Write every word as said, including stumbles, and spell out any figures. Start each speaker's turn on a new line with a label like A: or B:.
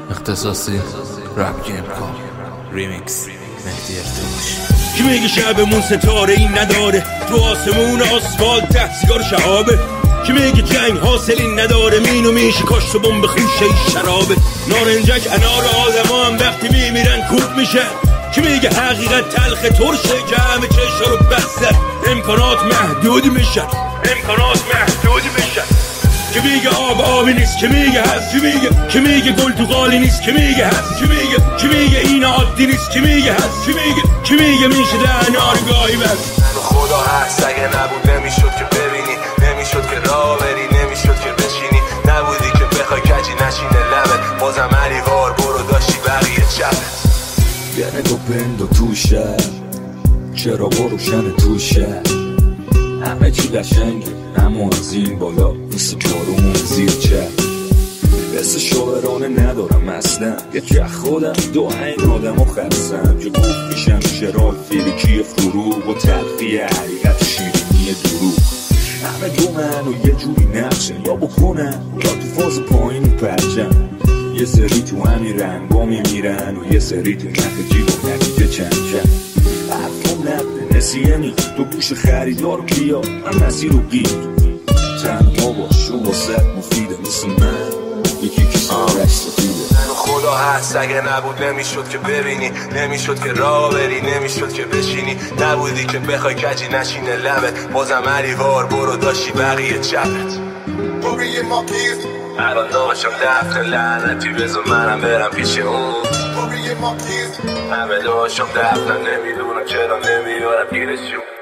A: اختصاصی رپ گیم کام ریمیکس مهدی ارتوش.
B: کی میگه شبمون ستاره این نداره، تو آسمون آسفالت ته سیگار شهابه. کی میگه جنگ حاصلی نداره، مینو میشه کاشت و بمب خوشه شرابه. نارنجک انار آدما هم وقتی میمیرن کوب میشن. کی میگه حقیقت تلخ ترشه که همه چشا رو بستن، امکانات محدود میشن، امکانات محدود میشن. کی میگه آب آبی نیست، کی میگه هست، کی میگه کی میگه گل تو قالی نیست، کی میگه هست، کی میگه کی میگه این عادی نیست، کی میگه هست، کی میگه کی میگه میشه دهنار گاهی بس.
C: خدا هست اگه نبود نمیشد که ببینی، نمیشد که راه بری، نمیشد که بشینی، نبودی که بخوای کجی نشینه لبت، بازم علی وار برو داشتی بقیه چپت.
D: یه نگو بندو توشه، چرا بروشن توشه، همه چی قشنگه اما از این بالا مثل بارون زیر چه. بس شاعرانه ندارم اصلا، یه که خودم دو این آدم و خرسم که گفت میشم شرای فیلیکی فروغ و تلخی حقیقت شیرینی دروغ. همه دو من و یه جوری نقشه، یا بکنن یا تو فاز پایین پرچم. یه سری تو همین رنگا میمیرن و یه سری تو نخ جیب و نتیجه چند چند. حرفم نقده نسیه نیست، تو گوش خریدار بیا من مسیر رو گیر. تنها باش و واسه مفیده مثل من یکی که سارش سفیده.
C: خدا هست اگه نبود نمیشد که ببینی، نمیشد که راه بری، نمیشد که بشینی، نبودی که بخوای کجی نشینه لبت، بازم علی وار برو داشتی بقیه چپت.
E: بوری ما پیز
C: الان داشتم دفن لعنتی، بزن منم برم پیش اون.
E: بوری ما پیز
C: همه داشتم دفن نمیدونم چرا نمیارم گیرشون.